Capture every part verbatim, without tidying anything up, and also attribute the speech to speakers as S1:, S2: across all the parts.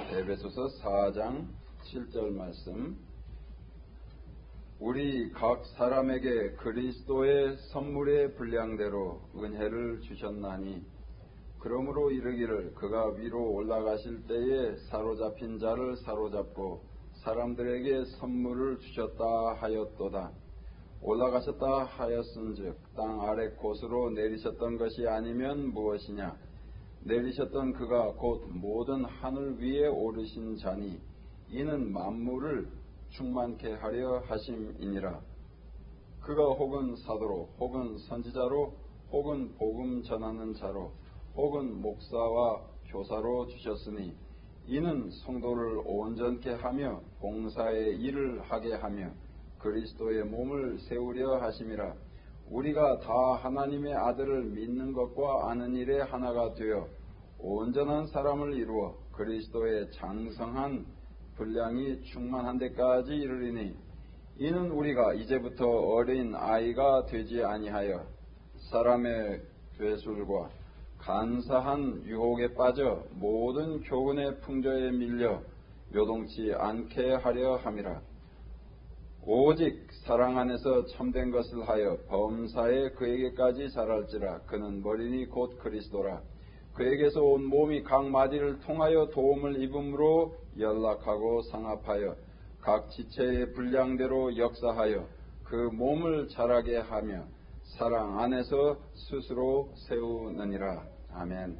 S1: 에베소서 사 장 칠 절 말씀. 우리 각 사람에게 그리스도의 선물의 분량대로 은혜를 주셨나니 그러므로 이르기를 그가 위로 올라가실 때에 사로잡힌 자를 사로잡고 사람들에게 선물을 주셨다 하였도다. 올라가셨다 하였은즉 땅 아래 곳으로 내리셨던 것이 아니면 무엇이냐. 내리셨던 그가 곧 모든 하늘 위에 오르신 자니 이는 만물을 충만케 하려 하심이니라. 그가 혹은 사도로 혹은 선지자로 혹은 복음 전하는 자로 혹은 목사와 교사로 주셨으니 이는 성도를 온전케 하며 봉사의 일을 하게 하며 그리스도의 몸을 세우려 하심이라. 우리가 다 하나님의 아들을 믿는 것과 아는 일에 하나가 되어 온전한 사람을 이루어 그리스도의 장성한 분량이 충만한 데까지 이르리니 이는 우리가 이제부터 어린 아이가 되지 아니하여 사람의 괴술과 간사한 유혹에 빠져 모든 교훈의 풍조에 밀려 요동치 않게 하려 함이라. 오직 사랑 안에서 참된 것을 하여 범사에 그에게까지 자랄지라. 그는 머리니 곧 그리스도라. 그에게서 온 몸이 각 마디를 통하여 도움을 입음으로 연락하고 상합하여 각 지체의 분량대로 역사하여 그 몸을 자라게 하며 사랑 안에서 스스로 세우느니라. 아멘.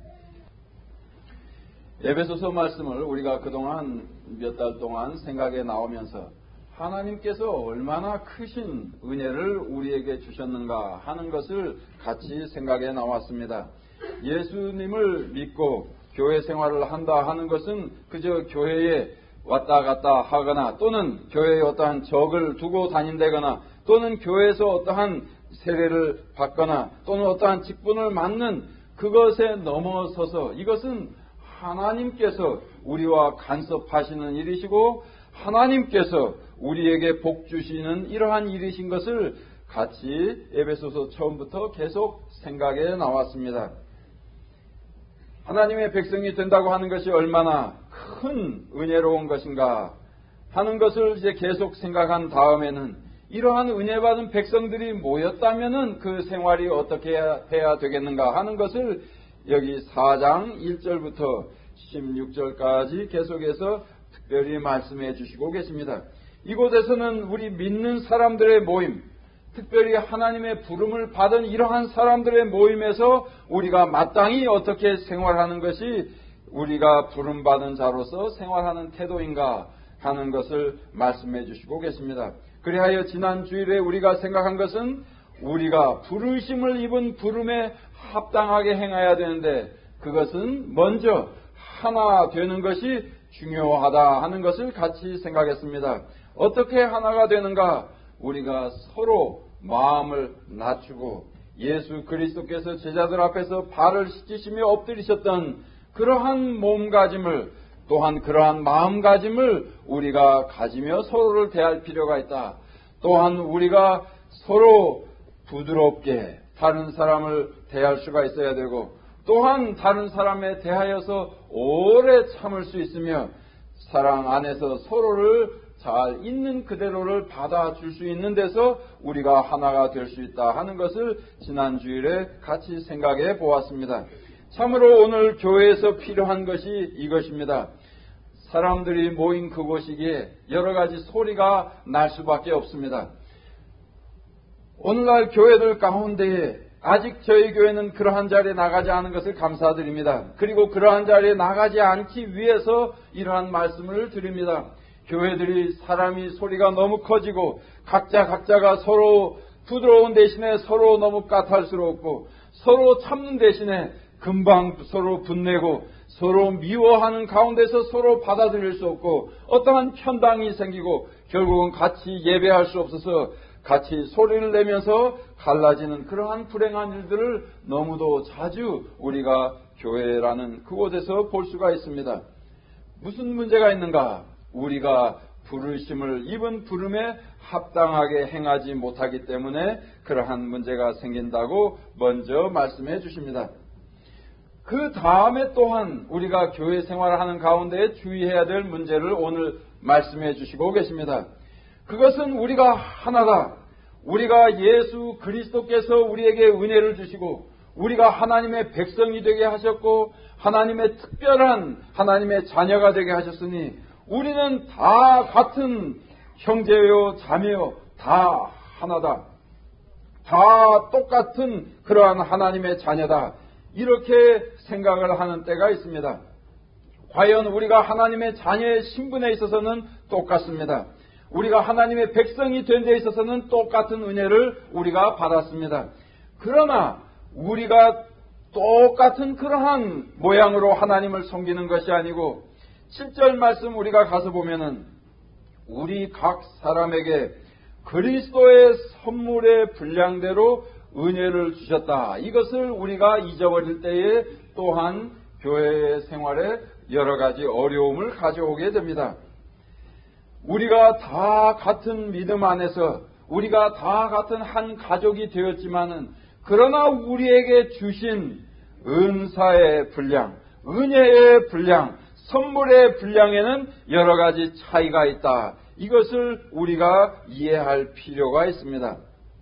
S1: 에베소서 말씀을 우리가 그동안 몇 달 동안 생각에 나오면서 하나님께서 얼마나 크신 은혜를 우리에게 주셨는가 하는 것을 같이 생각해 나왔습니다. 예수님을 믿고 교회 생활을 한다 하는 것은 그저 교회에 왔다 갔다 하거나 또는 교회에 어떠한 적을 두고 다닌다거나 또는 교회에서 어떠한 세례를 받거나 또는 어떠한 직분을 맡는 그것에 넘어서서 이것은 하나님께서 우리와 간섭하시는 일이시고 하나님께서 우리에게 복 주시는 이러한 일이신 것을 같이 에베소서 처음부터 계속 생각해 나왔습니다. 하나님의 백성이 된다고 하는 것이 얼마나 큰 은혜로운 것인가 하는 것을 이제 계속 생각한 다음에는 이러한 은혜 받은 백성들이 모였다면은 그 생활이 어떻게 해야 되겠는가 하는 것을 여기 사 장 일 절부터 십육 절까지 계속해서 특별히 말씀해 주시고 계십니다. 이곳에서는 우리 믿는 사람들의 모임, 특별히 하나님의 부름을 받은 이러한 사람들의 모임에서 우리가 마땅히 어떻게 생활하는 것이 우리가 부름받은 자로서 생활하는 태도인가 하는 것을 말씀해 주시고 계십니다. 그리하여 지난 주일에 우리가 생각한 것은 우리가 부르심을 입은 부름에 합당하게 행해야 되는데 그것은 먼저 하나 되는 것이 중요하다 하는 것을 같이 생각했습니다. 어떻게 하나가 되는가? 우리가 서로 마음을 낮추고 예수 그리스도께서 제자들 앞에서 발을 씻기시며 엎드리셨던 그러한 몸가짐을 또한 그러한 마음가짐을 우리가 가지며 서로를 대할 필요가 있다. 또한 우리가 서로 부드럽게 다른 사람을 대할 수가 있어야 되고 또한 다른 사람에 대하여서 오래 참을 수 있으며 사랑 안에서 서로를 잘 있는 그대로를 받아줄 수 있는 데서 우리가 하나가 될 수 있다 하는 것을 지난 주일에 같이 생각해 보았습니다. 참으로 오늘 교회에서 필요한 것이 이것입니다. 사람들이 모인 그곳이기에 여러 가지 소리가 날 수밖에 없습니다. 오늘날 교회들 가운데에 아직 저희 교회는 그러한 자리에 나가지 않은 것을 감사드립니다. 그리고 그러한 자리에 나가지 않기 위해서 이러한 말씀을 드립니다. 교회들이 사람이 소리가 너무 커지고 각자 각자가 서로 부드러운 대신에 서로 너무 까탈스럽고 서로 참는 대신에 금방 서로 분내고 서로 미워하는 가운데서 서로 받아들일 수 없고 어떠한 편당이 생기고 결국은 같이 예배할 수 없어서 같이 소리를 내면서 갈라지는 그러한 불행한 일들을 너무도 자주 우리가 교회라는 그곳에서 볼 수가 있습니다. 무슨 문제가 있는가? 우리가 부르심을 입은 부름에 합당하게 행하지 못하기 때문에 그러한 문제가 생긴다고 먼저 말씀해 주십니다. 그 다음에 또한 우리가 교회 생활을 하는 가운데 주의해야 될 문제를 오늘 말씀해 주시고 계십니다. 그것은 우리가 하나다. 우리가 예수 그리스도께서 우리에게 은혜를 주시고 우리가 하나님의 백성이 되게 하셨고 하나님의 특별한 하나님의 자녀가 되게 하셨으니 우리는 다 같은 형제요 자매요 다 하나다. 다 똑같은 그러한 하나님의 자녀다. 이렇게 생각을 하는 때가 있습니다. 과연 우리가 하나님의 자녀의 신분에 있어서는 똑같습니다. 우리가 하나님의 백성이 된 데 있어서는 똑같은 은혜를 우리가 받았습니다. 그러나 우리가 똑같은 그러한 모양으로 하나님을 섬기는 것이 아니고 칠 절 말씀 우리가 가서 보면은 우리 각 사람에게 그리스도의 선물의 분량대로 은혜를 주셨다. 이것을 우리가 잊어버릴 때에 또한 교회 생활에 여러 가지 어려움을 가져오게 됩니다. 우리가 다 같은 믿음 안에서 우리가 다 같은 한 가족이 되었지만은 그러나 우리에게 주신 은사의 분량, 은혜의 분량, 선물의 분량에는 여러 가지 차이가 있다. 이것을 우리가 이해할 필요가 있습니다.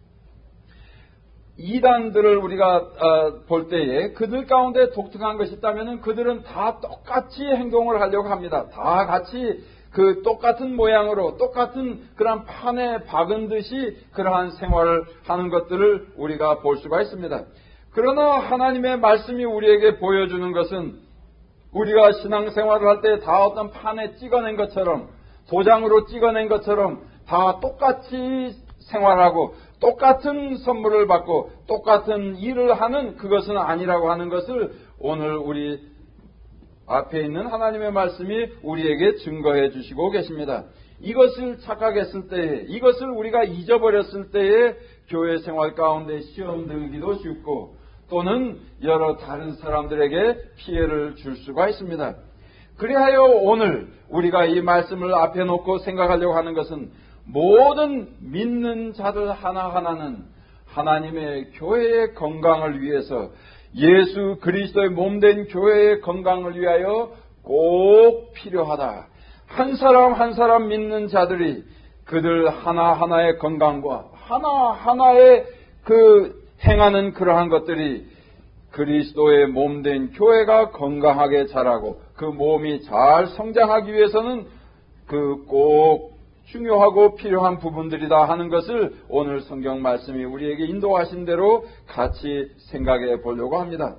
S1: 이단들을 우리가 어, 볼 때에 그들 가운데 독특한 것이 있다면 그들은 다 똑같이 행동을 하려고 합니다. 다 같이 그 똑같은 모양으로 똑같은 그런 판에 박은 듯이 그러한 생활을 하는 것들을 우리가 볼 수가 있습니다. 그러나 하나님의 말씀이 우리에게 보여주는 것은 우리가 신앙생활을 할 때 다 어떤 판에 찍어낸 것처럼 도장으로 찍어낸 것처럼 다 똑같이 생활하고 똑같은 선물을 받고 똑같은 일을 하는 그것은 아니라고 하는 것을 오늘 우리 앞에 있는 하나님의 말씀이 우리에게 증거해 주시고 계십니다. 이것을 착각했을 때에 이것을 우리가 잊어버렸을 때에 교회 생활 가운데 시험 들기도 쉽고 또는 여러 다른 사람들에게 피해를 줄 수가 있습니다. 그리하여 오늘 우리가 이 말씀을 앞에 놓고 생각하려고 하는 것은 모든 믿는 자들 하나하나는 하나님의 교회의 건강을 위해서 예수 그리스도의 몸된 교회의 건강을 위하여 꼭 필요하다. 한 사람 한 사람 믿는 자들이 그들 하나하나의 건강과 하나하나의 그 행하는 그러한 것들이 그리스도의 몸된 교회가 건강하게 자라고 그 몸이 잘 성장하기 위해서는 그 꼭 중요하고 필요한 부분들이다 하는 것을 오늘 성경 말씀이 우리에게 인도하신 대로 같이 생각해 보려고 합니다.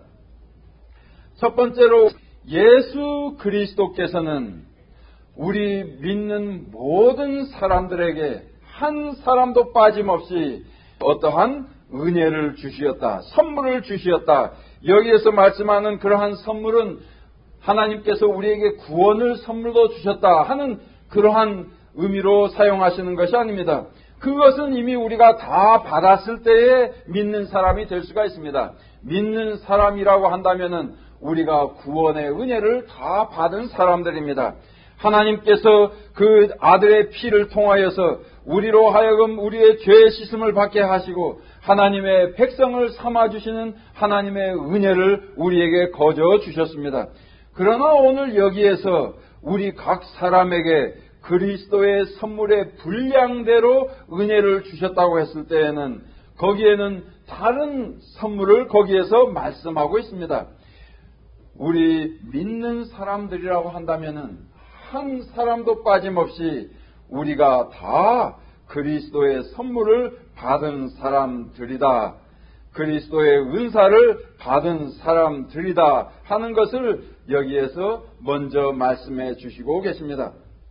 S1: 첫 번째로 예수 그리스도께서는 우리 믿는 모든 사람들에게 한 사람도 빠짐없이 어떠한 은혜를 주시었다. 선물을 주시었다. 여기에서 말씀하는 그러한 선물은 하나님께서 우리에게 구원을 선물로 주셨다 하는 그러한 의미로 사용하시는 것이 아닙니다. 그것은 이미 우리가 다 받았을 때에 믿는 사람이 될 수가 있습니다. 믿는 사람이라고 한다면은 우리가 구원의 은혜를 다 받은 사람들입니다. 하나님께서 그 아들의 피를 통하여서 우리로 하여금 우리의 죄의 씻음을 받게 하시고 하나님의 백성을 삼아주시는 하나님의 은혜를 우리에게 거저 주셨습니다. 그러나 오늘 여기에서 우리 각 사람에게 그리스도의 선물의 분량대로 은혜를 주셨다고 했을 때에는 거기에는 다른 선물을 거기에서 말씀하고 있습니다. 우리 믿는 사람들이라고 한다면은 한 사람도 빠짐없이 우리가 다 그리스도의 선물을 받은 사람들이다. 그리스도의 은사를 받은 사람들이다 하는 것을 여기에서 먼저 말씀해 주시고 계십니다.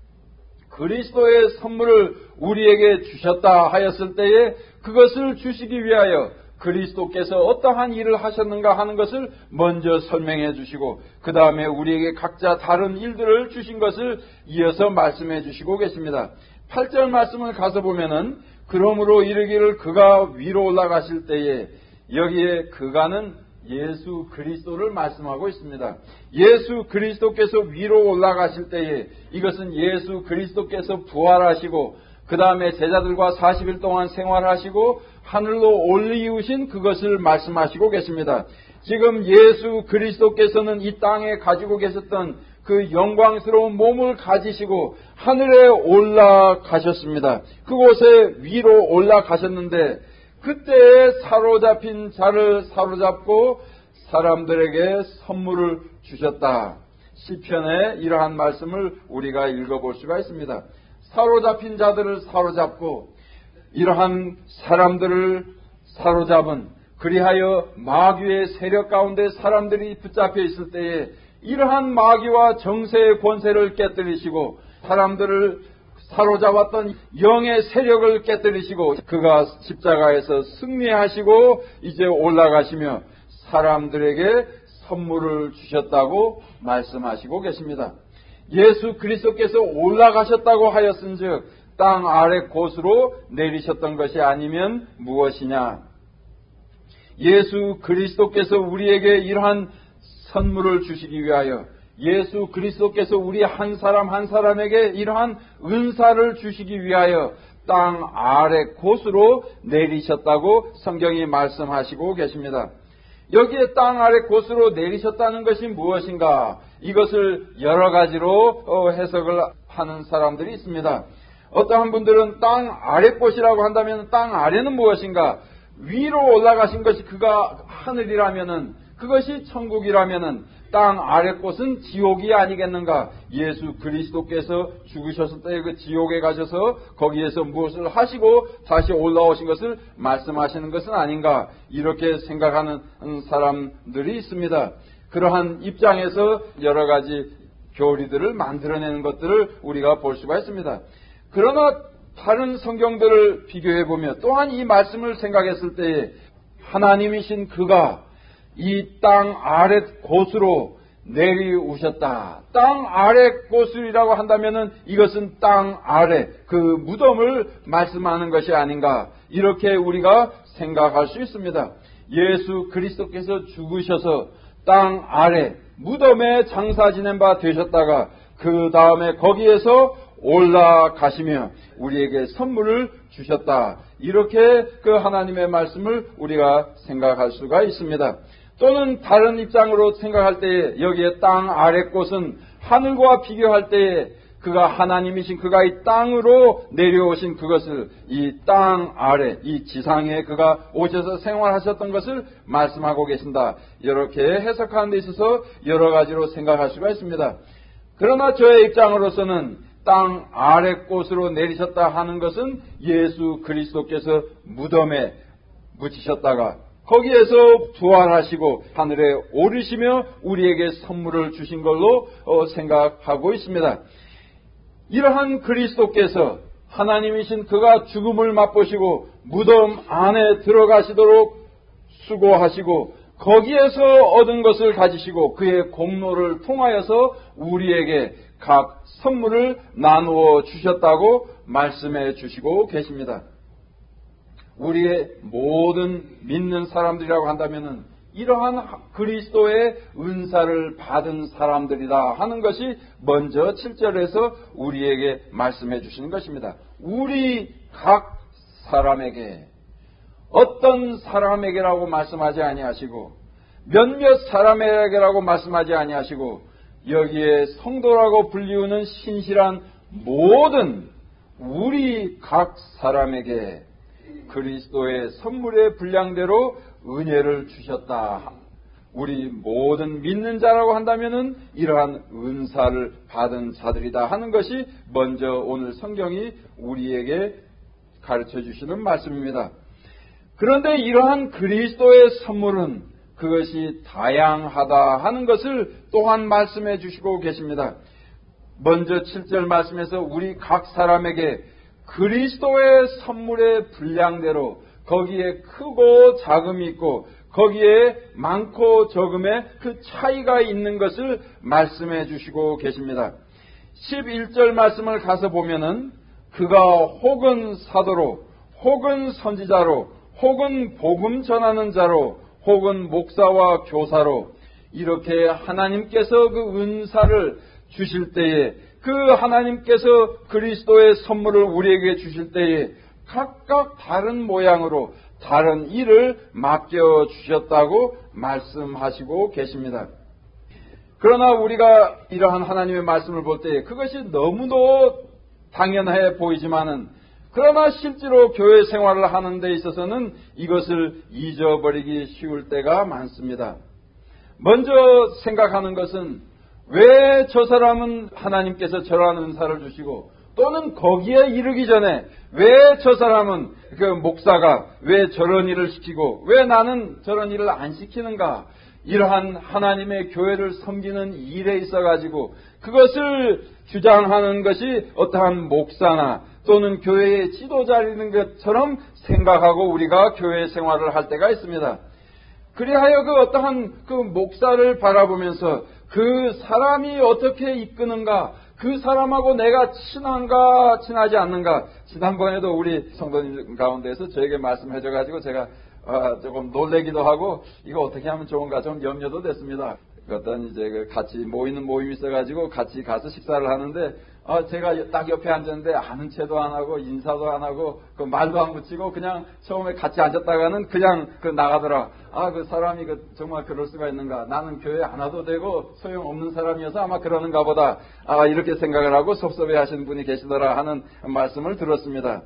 S1: 그리스도의 선물을 우리에게 주셨다 하였을 때에 그것을 주시기 위하여 그리스도께서 어떠한 일을 하셨는가 하는 것을 먼저 설명해 주시고 그 다음에 우리에게 각자 다른 일들을 주신 것을 이어서 말씀해 주시고 계십니다. 팔 절 말씀을 가서 보면은 그러므로 이르기를 그가 위로 올라가실 때에 여기에 그가는 예수 그리스도를 말씀하고 있습니다. 예수 그리스도께서 위로 올라가실 때에 이것은 예수 그리스도께서 부활하시고 그 다음에 제자들과 사십 일 동안 생활하시고 하늘로 올리우신 그것을 말씀하시고 계십니다. 지금 예수 그리스도께서는 이 땅에 가지고 계셨던 그 영광스러운 몸을 가지시고 하늘에 올라가셨습니다. 그곳에 위로 올라가셨는데 그때에 사로잡힌 자를 사로잡고 사람들에게 선물을 주셨다. 시편에 이러한 말씀을 우리가 읽어볼 수가 있습니다. 사로잡힌 자들을 사로잡고 이러한 사람들을 사로잡은, 그리하여 마귀의 세력 가운데 사람들이 붙잡혀 있을 때에 이러한 마귀와 정세의 권세를 깨뜨리시고 사람들을 사로잡았던 영의 세력을 깨뜨리시고 그가 십자가에서 승리하시고 이제 올라가시며 사람들에게 선물을 주셨다고 말씀하시고 계십니다. 예수 그리스도께서 올라가셨다고 하였은즉 땅 아래 곳으로 내리셨던 것이 아니면 무엇이냐? 예수 그리스도께서 우리에게 이러한 선물을 주시기 위하여, 예수 그리스도께서 우리 한 사람 한 사람에게 이러한 은사를 주시기 위하여 땅 아래 곳으로 내리셨다고 성경이 말씀하시고 계십니다. 여기에 땅 아래 곳으로 내리셨다는 것이 무엇인가? 이것을 여러 가지로 해석을 하는 사람들이 있습니다. 어떠한 분들은 땅 아래 곳이라고 한다면 땅 아래는 무엇인가? 위로 올라가신 것이 그가 하늘이라면은, 그것이 천국이라면은 땅 아래 곳은 지옥이 아니겠는가? 예수 그리스도께서 죽으셨을 때 그 지옥에 가셔서 거기에서 무엇을 하시고 다시 올라오신 것을 말씀하시는 것은 아닌가? 이렇게 생각하는 사람들이 있습니다. 그러한 입장에서 여러 가지 교리들을 만들어내는 것들을 우리가 볼 수가 있습니다. 그러나 다른 성경들을 비교해보며 또한 이 말씀을 생각했을 때에 하나님이신 그가 이 땅 아래 곳으로 내리우셨다. 땅 아래 곳이라고 한다면은 이것은 땅 아래 그 무덤을 말씀하는 것이 아닌가, 이렇게 우리가 생각할 수 있습니다. 예수 그리스도께서 죽으셔서 땅 아래 무덤에 장사 지낸 바 되셨다가 그 다음에 거기에서 올라가시며 우리에게 선물을 주셨다. 이렇게 그 하나님의 말씀을 우리가 생각할 수가 있습니다. 또는 다른 입장으로 생각할 때에 여기에 땅 아래 곳은 하늘과 비교할 때에 그가 하나님이신 그가 이 땅으로 내려오신 그것을 이 땅 아래 이 지상에 그가 오셔서 생활하셨던 것을 말씀하고 계신다. 이렇게 해석하는 데 있어서 여러 가지로 생각할 수가 있습니다. 그러나 저의 입장으로서는 땅 아래 곳으로 내리셨다 하는 것은 예수 그리스도께서 무덤에 묻히셨다가 거기에서 부활하시고 하늘에 오르시며 우리에게 선물을 주신 걸로 생각하고 있습니다. 이러한 그리스도께서 하나님이신 그가 죽음을 맛보시고 무덤 안에 들어가시도록 수고하시고 거기에서 얻은 것을 가지시고 그의 공로를 통하여서 우리에게 각 선물을 나누어 주셨다고 말씀해 주시고 계십니다. 우리의 모든 믿는 사람들이라고 한다면은 이러한 그리스도의 은사를 받은 사람들이다 하는 것이 먼저 칠 절에서 우리에게 말씀해 주시는 것입니다. 우리 각 사람에게, 어떤 사람에게라고 말씀하지 아니하시고 몇몇 사람에게라고 말씀하지 아니하시고 여기에 성도라고 불리우는 신실한 모든 우리 각 사람에게 그리스도의 선물의 분량대로 은혜를 주셨다. 우리 모든 믿는 자라고 한다면은 이러한 은사를 받은 자들이다 하는 것이 먼저 오늘 성경이 우리에게 가르쳐 주시는 말씀입니다. 그런데 이러한 그리스도의 선물은 그것이 다양하다 하는 것을 또한 말씀해 주시고 계십니다. 먼저 칠 절 말씀에서 우리 각 사람에게 그리스도의 선물의 분량대로 거기에 크고 작음이 있고 거기에 많고 적음의 그 차이가 있는 것을 말씀해 주시고 계십니다. 십일 절 말씀을 가서 보면은 그가 혹은 사도로 혹은 선지자로 혹은 복음 전하는 자로 혹은 목사와 교사로 이렇게 하나님께서 그 은사를 주실 때에 그 하나님께서 그리스도의 선물을 우리에게 주실 때에 각각 다른 모양으로 다른 일을 맡겨주셨다고 말씀하시고 계십니다. 그러나 우리가 이러한 하나님의 말씀을 볼 때 그것이 너무도 당연해 보이지만은 그러나 실제로 교회 생활을 하는 데 있어서는 이것을 잊어버리기 쉬울 때가 많습니다. 먼저 생각하는 것은 왜 저 사람은 하나님께서 저러한 은사를 주시고 또는 거기에 이르기 전에 왜 저 사람은 그 목사가 왜 저런 일을 시키고 왜 나는 저런 일을 안 시키는가? 이러한 하나님의 교회를 섬기는 일에 있어 가지고 그것을 주장하는 것이 어떠한 목사나 또는 교회의 지도자라는 것처럼 생각하고 우리가 교회 생활을 할 때가 있습니다. 그리하여 그 어떠한 그 목사를 바라보면서 그 사람이 어떻게 이끄는가, 그 사람하고 내가 친한가 친하지 않는가. 지난번에도 우리 성도님 가운데서 저에게 말씀해줘가지고 제가 아, 조금 놀래기도 하고 이거 어떻게 하면 좋은가 좀 염려도 됐습니다. 어떤 이제 그 같이 모이는 모임이 있어가지고 같이 가서 식사를 하는데 아, 제가 딱 옆에 앉았는데 아는 체도 안 하고 인사도 안 하고 그 말도 안 붙이고 그냥 처음에 같이 앉았다가는 그냥 그 나가더라. 아, 그 사람이 그 정말 그럴 수가 있는가. 나는 교회 안 와도 되고 소용없는 사람이어서 아마 그러는가 보다. 아, 이렇게 생각을 하고 섭섭해 하시는 분이 계시더라 하는 말씀을 들었습니다.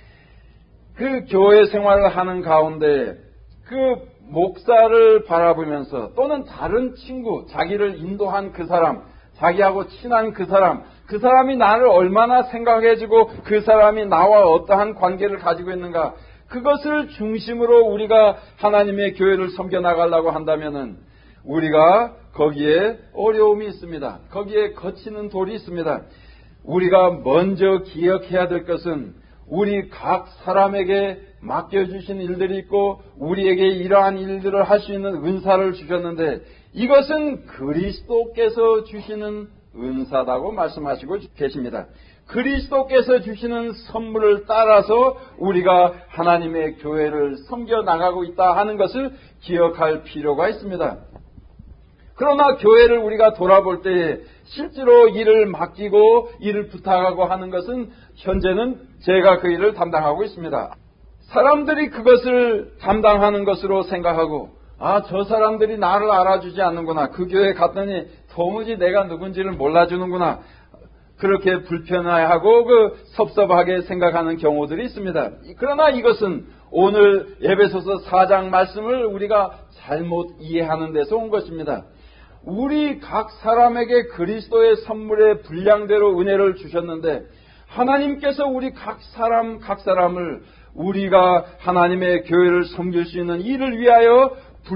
S1: 그 교회 생활을 하는 가운데 그 목사를 바라보면서 또는 다른 친구, 자기를 인도한 그 사람, 자기하고 친한 그 사람, 그 사람이 나를 얼마나 생각해주고 그 사람이 나와 어떠한 관계를 가지고 있는가, 그것을 중심으로 우리가 하나님의 교회를 섬겨나가려고 한다면은 우리가 거기에 어려움이 있습니다. 거기에 거치는 돌이 있습니다. 우리가 먼저 기억해야 될 것은 우리 각 사람에게 맡겨주신 일들이 있고 우리에게 이러한 일들을 할 수 있는 은사를 주셨는데 이것은 그리스도께서 주시는 은사라고 말씀하시고 계십니다. 그리스도께서 주시는 선물을 따라서 우리가 하나님의 교회를 섬겨나가고 있다 하는 것을 기억할 필요가 있습니다. 그러나 교회를 우리가 돌아볼 때에 실제로 일을 맡기고 일을 부탁하고 하는 것은 현재는 제가 그 일을 담당하고 있습니다. 사람들이 그것을 담당하는 것으로 생각하고 아, 저 사람들이 나를 알아주지 않는구나. 그 교회에 갔더니 도무지 내가 누군지를 몰라주는구나. 그렇게 불편해하고 그 섭섭하게 생각하는 경우들이 있습니다. 그러나 이것은 오늘 에베소서 사 장 말씀을 우리가 잘못 이해하는 데서 온 것입니다. 우리 각 사람에게 그리스도의 선물의 분량대로 은혜를 주셨는데 하나님께서 우리 각 사람 각 사람을 우리가 하나님의 교회를 섬길 수 있는 일을 위하여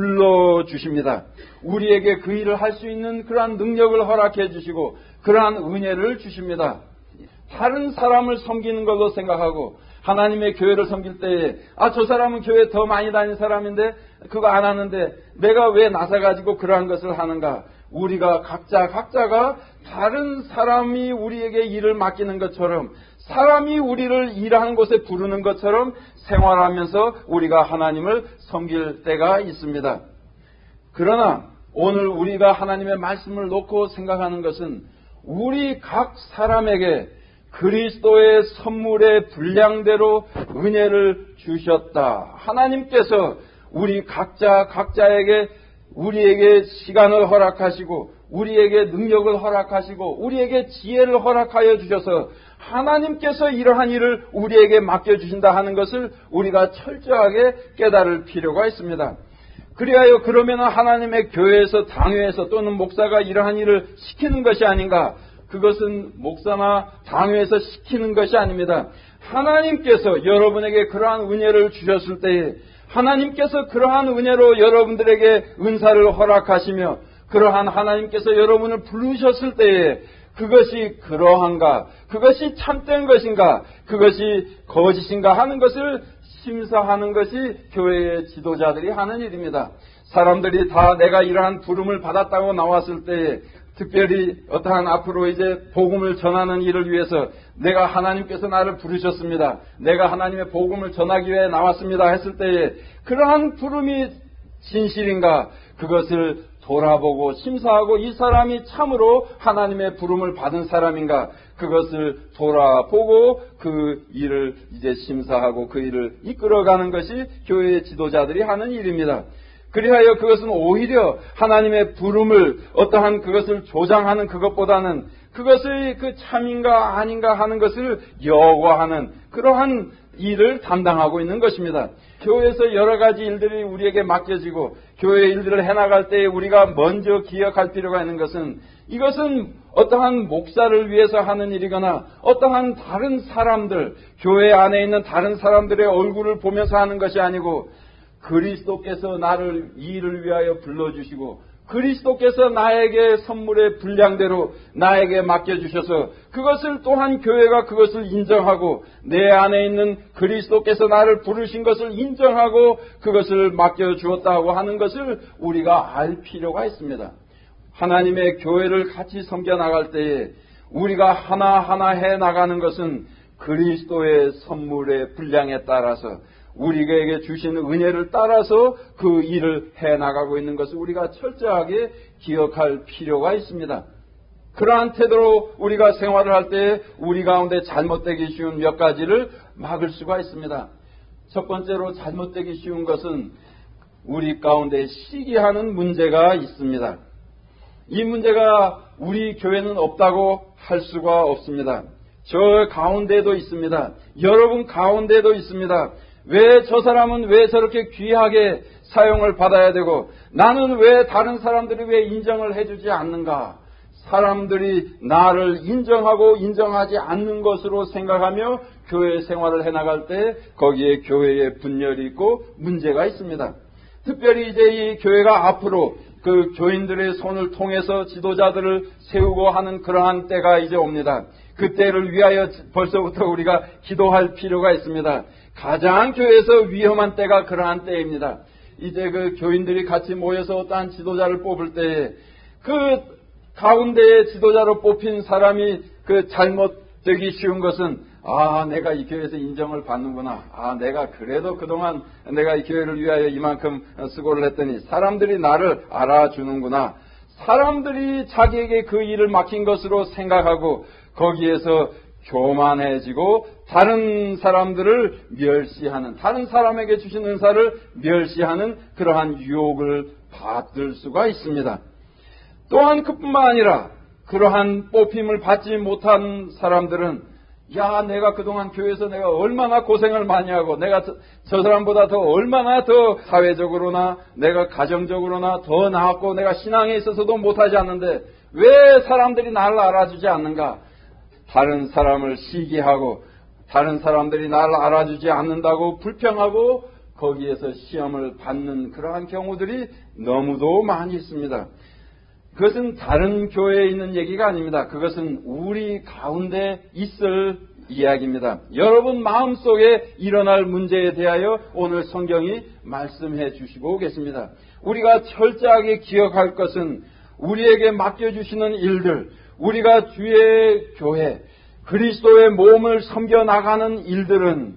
S1: 불러주십니다. 우리에게 그 일을 할 수 있는 그러한 능력을 허락해 주시고 그러한 은혜를 주십니다. 다른 사람을 섬기는 걸로 생각하고 하나님의 교회를 섬길 때에 아, 저 사람은 교회 더 많이 다니는 사람인데 그거 안 하는데 내가 왜 나서가지고 그러한 것을 하는가. 우리가 각자 각자가 다른 사람이 우리에게 일을 맡기는 것처럼 사람이 우리를 일하는 곳에 부르는 것처럼 생활하면서 우리가 하나님을 섬길 때가 있습니다. 그러나 오늘 우리가 하나님의 말씀을 놓고 생각하는 것은 우리 각 사람에게 그리스도의 선물의 분량대로 은혜를 주셨다. 하나님께서 우리 각자 각자에게 우리에게 시간을 허락하시고 우리에게 능력을 허락하시고 우리에게 지혜를 허락하여 주셔서 하나님께서 이러한 일을 우리에게 맡겨주신다 하는 것을 우리가 철저하게 깨달을 필요가 있습니다. 그리하여 그러면 하나님의 교회에서 당회에서 또는 목사가 이러한 일을 시키는 것이 아닌가. 그것은 목사나 당회에서 시키는 것이 아닙니다. 하나님께서 여러분에게 그러한 은혜를 주셨을 때에 하나님께서 그러한 은혜로 여러분들에게 은사를 허락하시며 그러한 하나님께서 여러분을 부르셨을 때에 그것이 그러한가, 그것이 참된 것인가, 그것이 거짓인가 하는 것을 심사하는 것이 교회의 지도자들이 하는 일입니다. 사람들이 다 내가 이러한 부름을 받았다고 나왔을 때에 특별히 어떠한 앞으로 이제 복음을 전하는 일을 위해서 내가 하나님께서 나를 부르셨습니다. 내가 하나님의 복음을 전하기 위해 나왔습니다 했을 때에 그러한 부름이 진실인가 그것을 돌아보고 심사하고 이 사람이 참으로 하나님의 부름을 받은 사람인가 그것을 돌아보고 그 일을 이제 심사하고 그 일을 이끌어가는 것이 교회의 지도자들이 하는 일입니다. 그리하여 그것은 오히려 하나님의 부름을 어떠한 그것을 조장하는 그것보다는 그것의 그 참인가 아닌가 하는 것을 여과하는 그러한 일을 담당하고 있는 것입니다. 교회에서 여러 가지 일들이 우리에게 맡겨지고 교회 일들을 해나갈 때 우리가 먼저 기억할 필요가 있는 것은 이것은 어떠한 목사를 위해서 하는 일이거나 어떠한 다른 사람들, 교회 안에 있는 다른 사람들의 얼굴을 보면서 하는 것이 아니고 그리스도께서 나를 이 일을 위하여 불러주시고 그리스도께서 나에게 선물의 분량대로 나에게 맡겨주셔서 그것을 또한 교회가 그것을 인정하고 내 안에 있는 그리스도께서 나를 부르신 것을 인정하고 그것을 맡겨주었다고 하는 것을 우리가 알 필요가 있습니다. 하나님의 교회를 같이 섬겨나갈 때에 우리가 하나하나 해나가는 것은 그리스도의 선물의 분량에 따라서 우리에게 주시는 은혜를 따라서 그 일을 해나가고 있는 것을 우리가 철저하게 기억할 필요가 있습니다. 그러한 태도로 우리가 생활을 할 때 우리 가운데 잘못되기 쉬운 몇 가지를 막을 수가 있습니다. 첫 번째로 잘못되기 쉬운 것은 우리 가운데 시기하는 문제가 있습니다. 이 문제가 우리 교회는 없다고 할 수가 없습니다. 저 가운데도 있습니다. 여러분 가운데도 있습니다. 왜 저 사람은 왜 저렇게 귀하게 사용을 받아야 되고 나는 왜 다른 사람들이 왜 인정을 해주지 않는가? 사람들이 나를 인정하고 인정하지 않는 것으로 생각하며 교회 생활을 해나갈 때 거기에 교회에 분열이 있고 문제가 있습니다. 특별히 이제 이 교회가 앞으로 그 교인들의 손을 통해서 지도자들을 세우고 하는 그러한 때가 이제 옵니다. 그 때를 위하여 벌써부터 우리가 기도할 필요가 있습니다. 가장 교회에서 위험한 때가 그러한 때입니다. 이제 그 교인들이 같이 모여서 어떠한 지도자를 뽑을 때에 그 가운데에 지도자로 뽑힌 사람이 그 잘못되기 쉬운 것은 아 내가 이 교회에서 인정을 받는구나. 아 내가 그래도 그동안 내가 이 교회를 위하여 이만큼 수고를 했더니 사람들이 나를 알아주는구나. 사람들이 자기에게 그 일을 맡긴 것으로 생각하고 거기에서 교만해지고 다른 사람들을 멸시하는, 다른 사람에게 주신 은사를 멸시하는 그러한 유혹을 받을 수가 있습니다. 또한 그뿐만 아니라 그러한 뽑힘을 받지 못한 사람들은 야 내가 그동안 교회에서 내가 얼마나 고생을 많이 하고 내가 저, 저 사람보다 더 얼마나 더 사회적으로나 내가 가정적으로나 더 나았고 내가 신앙에 있어서도 못하지 않는데 왜 사람들이 나를 알아주지 않는가? 다른 사람을 시기하고 다른 사람들이 나를 알아주지 않는다고 불평하고 거기에서 시험을 받는 그러한 경우들이 너무도 많이 있습니다. 그것은 다른 교회에 있는 얘기가 아닙니다. 그것은 우리 가운데 있을 이야기입니다. 여러분 마음속에 일어날 문제에 대하여 오늘 성경이 말씀해 주시고 계십니다. 우리가 철저하게 기억할 것은 우리에게 맡겨주시는 일들, 우리가 주의 교회, 그리스도의 몸을 섬겨나가는 일들은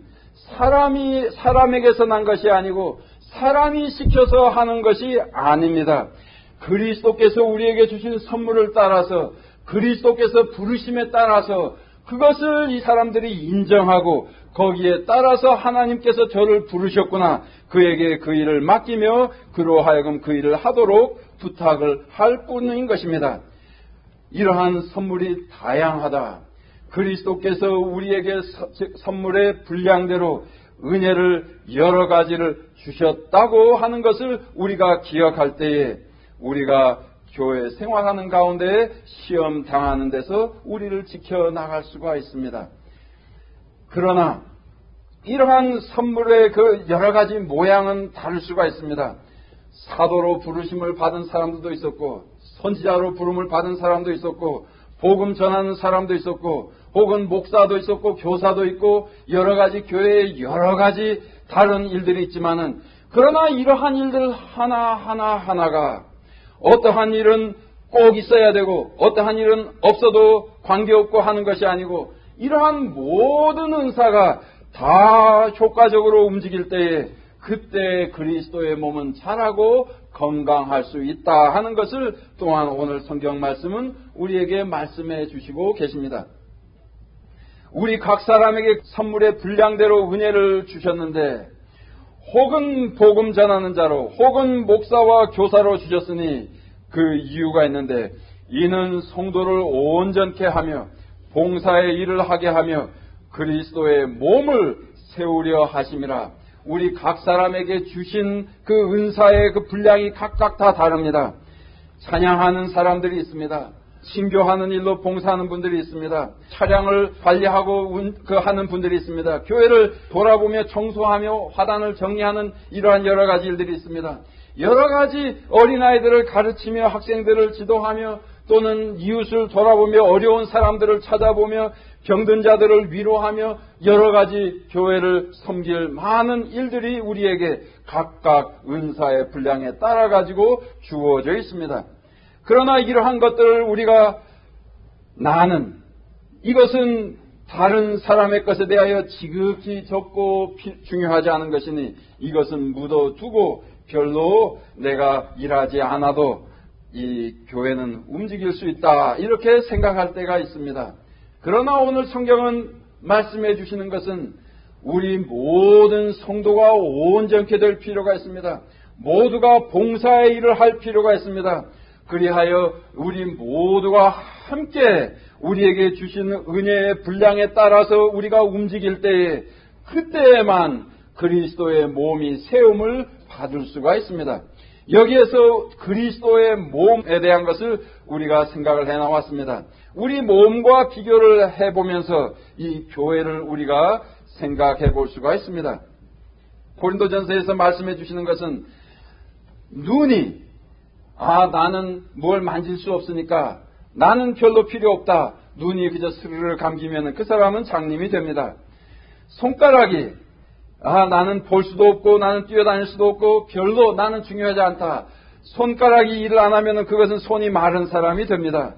S1: 사람이, 사람에게서 난 것이 아니고 사람이 시켜서 하는 것이 아닙니다. 그리스도께서 우리에게 주신 선물을 따라서 그리스도께서 부르심에 따라서 그것을 이 사람들이 인정하고 거기에 따라서 하나님께서 저를 부르셨구나. 그에게 그 일을 맡기며 그로 하여금 그 일을 하도록 부탁을 할 뿐인 것입니다. 이러한 선물이 다양하다. 그리스도께서 우리에게 선물의 분량대로 은혜를 여러 가지를 주셨다고 하는 것을 우리가 기억할 때에 우리가 교회 생활하는 가운데 시험 당하는 데서 우리를 지켜나갈 수가 있습니다. 그러나 이러한 선물의 그 여러 가지 모양은 다를 수가 있습니다. 사도로 부르심을 받은 사람들도 있었고 선지자로 부름을 받은 사람도 있었고 복음 전하는 사람도 있었고 혹은 목사도 있었고 교사도 있고 여러 가지 교회에 여러 가지 다른 일들이 있지만은 그러나 이러한 일들 하나하나 하나가 어떠한 일은 꼭 있어야 되고 어떠한 일은 없어도 관계없고 하는 것이 아니고 이러한 모든 은사가 다 효과적으로 움직일 때에 그때 그리스도의 몸은 자라고 건강할 수 있다 하는 것을 또한 오늘 성경 말씀은 우리에게 말씀해 주시고 계십니다. 우리 각 사람에게 선물의 분량대로 은혜를 주셨는데 혹은 복음 전하는 자로 혹은 목사와 교사로 주셨으니 그 이유가 있는데 이는 성도를 온전케 하며 봉사의 일을 하게 하며 그리스도의 몸을 세우려 하심이라. 우리 각 사람에게 주신 그 은사의 그 분량이 각각 다 다릅니다. 찬양하는 사람들이 있습니다. 신교하는 일로 봉사하는 분들이 있습니다. 차량을 관리하고 그 하는 분들이 있습니다. 교회를 돌아보며 청소하며 화단을 정리하는 이러한 여러 가지 일들이 있습니다. 여러 가지 어린아이들을 가르치며 학생들을 지도하며 또는 이웃을 돌아보며 어려운 사람들을 찾아보며 병든 자들을 위로하며 여러 가지 교회를 섬길 많은 일들이 우리에게 각각 은사의 분량에 따라 가지고 주어져 있습니다. 그러나 이러한 것들을 우리가 나는 이것은 다른 사람의 것에 대하여 지극히 적고 중요하지 않은 것이니 이것은 묻어두고 별로 내가 일하지 않아도 이 교회는 움직일 수 있다 이렇게 생각할 때가 있습니다. 그러나 오늘 성경은 말씀해 주시는 것은 우리 모든 성도가 온전케 될 필요가 있습니다. 모두가 봉사의 일을 할 필요가 있습니다. 그리하여 우리 모두가 함께 우리에게 주시는 은혜의 분량에 따라서 우리가 움직일 때에 그때에만 그리스도의 몸이 세움을 받을 수가 있습니다. 여기에서 그리스도의 몸에 대한 것을 우리가 생각을 해나왔습니다. 우리 몸과 비교를 해보면서 이 교회를 우리가 생각해 볼 수가 있습니다. 고린도전서에서 말씀해 주시는 것은 눈이 아 나는 뭘 만질 수 없으니까 나는 별로 필요 없다. 눈이 그저 스르르 감기면 그 사람은 장님이 됩니다. 손가락이 아 나는 볼 수도 없고 나는 뛰어다닐 수도 없고 별로 나는 중요하지 않다. 손가락이 일을 안 하면 그것은 손이 마른 사람이 됩니다.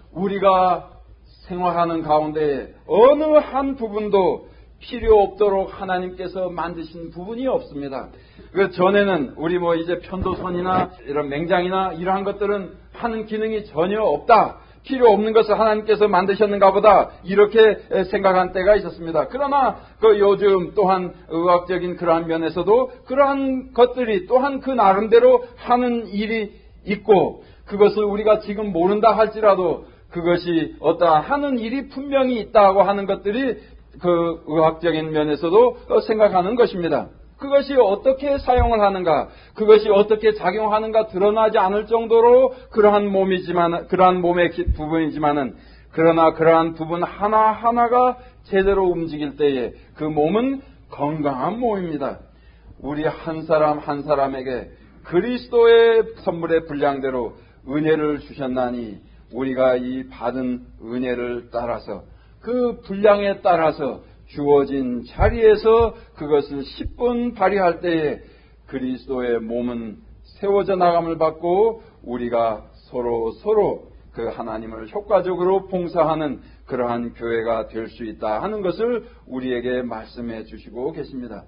S1: 우리가 생활하는 가운데 어느 한 부분도 필요 없도록 하나님께서 만드신 부분이 없습니다. 그 전에는 우리 뭐 이제 편도선이나 이런 맹장이나 이러한 것들은 하는 기능이 전혀 없다. 필요 없는 것을 하나님께서 만드셨는가 보다 이렇게 생각한 때가 있었습니다. 그러나 그 요즘 또한 의학적인 그러한 면에서도 그러한 것들이 또한 그 나름대로 하는 일이 있고 그것을 우리가 지금 모른다 할지라도 그것이 어떠한 하는 일이 분명히 있다고 하는 것들이 그 의학적인 면에서도 생각하는 것입니다. 그것이 어떻게 사용을 하는가, 그것이 어떻게 작용하는가 드러나지 않을 정도로 그러한 몸이지만, 그러한 몸의 부분이지만은, 그러나 그러한 부분 하나하나가 제대로 움직일 때에 그 몸은 건강한 몸입니다. 우리 한 사람 한 사람에게 그리스도의 선물의 분량대로 은혜를 주셨나니 우리가 이 받은 은혜를 따라서 그 분량에 따라서 주어진 자리에서 그것을 십 분 발휘할 때에 그리스도의 몸은 세워져 나감을 받고 우리가 서로 서로 그 하나님을 효과적으로 봉사하는 그러한 교회가 될 수 있다 하는 것을 우리에게 말씀해 주시고 계십니다.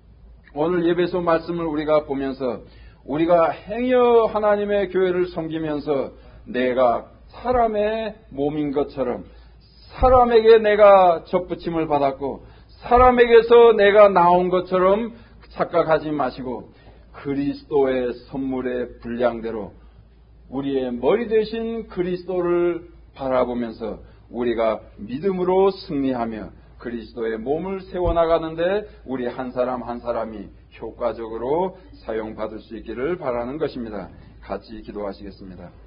S1: 오늘 예배소 말씀을 우리가 보면서 우리가 행여 하나님의 교회를 섬기면서 내가 사람의 몸인 것처럼 사람에게 내가 접붙임을 받았고 사람에게서 내가 나온 것처럼 착각하지 마시고 그리스도의 선물의 분량대로 우리의 머리 대신 그리스도를 바라보면서 우리가 믿음으로 승리하며 그리스도의 몸을 세워나가는데 우리 한 사람 한 사람이 효과적으로 사용받을 수 있기를 바라는 것입니다. 같이 기도하시겠습니다.